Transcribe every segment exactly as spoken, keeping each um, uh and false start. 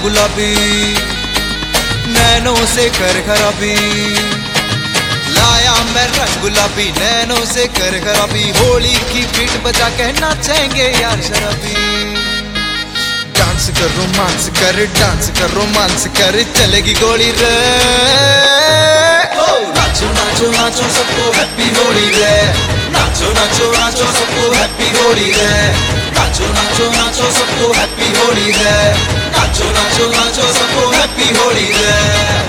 गुलाबी, नैनों से कर खराबी। लाया मैं रंग गुलाबी, नैनों से कर खराबी। होली की बीट बजा के नाचेंगे यार शराबी। डांस कर रोमांस कर, डांस कर रोमांस कर, चलेगी गोली रे। नाचो नाचो नाचो सबको हैप्पी होली रे। नाचो नाचो नाचो सबको हैप्पी होली रे। नाचो नाचो नाचो सबको हैप्पी होली रे। नाचो नाचो नाचो सबको हैप्पी होली रे।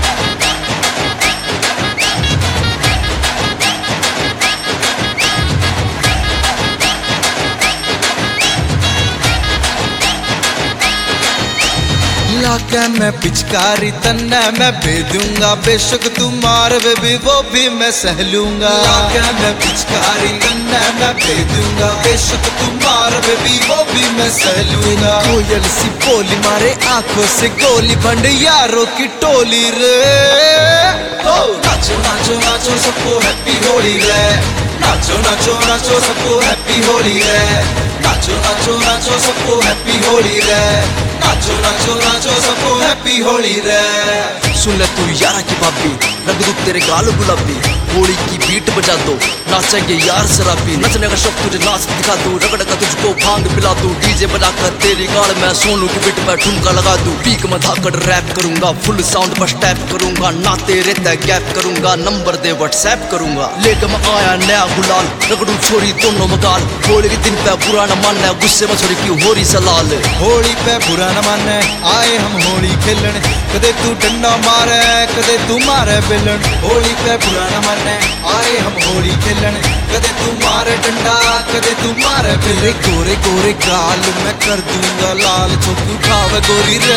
लाके मैं पिचकारी तन्ने मैं भेजूंगा, बेशक तू मार बेबी वो भी मैं सह लूंगा। लाके मैं पिचकारी तन्ने मैं भेजूंगा, बेशक तू मार बेबी वो भी मैं सह लूंगा। कोयल सी बोली मारे आंखों से गोली, बंड यारों की टोली रे। नाचो नाचो नाचो सबको हैप्पी होली रे। नाचो नाचो नाचो सबको हैप्पी होली रे। नाचो नाचो नाचो सबको हैप्पी होली रे। नाचो नाचो नाचो सबको हैप्पी होली रे। सुन ले तू यारा की भाभी, रंग दूं तेरे गाल गुलाबी। होली की बीट बजा दो, नाचेंगे यार शराबी। नचने का शौक तुझे नाच दिखा दूं, रगड़ का तुझको भांग पिला दूं। डीजे बजाकर तेरी गाल में सोनू की बीट पर ठुमका लगा दूं। पीक में धाकड़ रैप करूंगा, फुल साउंड पर स्टेप करूंगा। ना तेरे तय गैप करूंगा, नंबर दे व्हाट्सएप करूंगा। लेकर मैं आया नया गुलाल, रगड़ू छोरी दोनों मगाल। होली के दिन पे बुरा न मानना, गुस्से में छोरी की होरी सलाल। होली पे बुरा न माने, आए हम होली खेलन। कदे तू डंडा मारे कदे तू मारे बेलन। होली पे बुरा न माने, आए हम होली खेलन। कदे तू मारे डंडा कदे तू मारे बेलन। गोरे गोरे गाल मैं कर दूंगा लाल, चौक उठावे गोरी रे।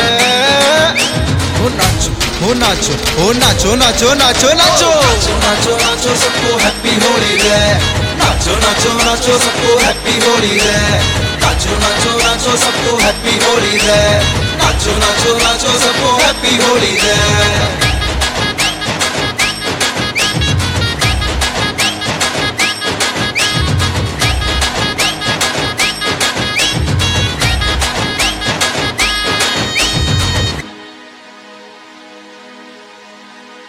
हो नाचो हो नाचो हो नाचो नाचो नाचो नाचो नाचो नाचो सबको हैप्पी होली रे। नाचो नाचो नाचो सबको हैप्पी होली रे। नाचो नाचो नाचो सबको हैप्पी होली रे। नाचो नाचो नाचो सबको हैप्पी होली रे।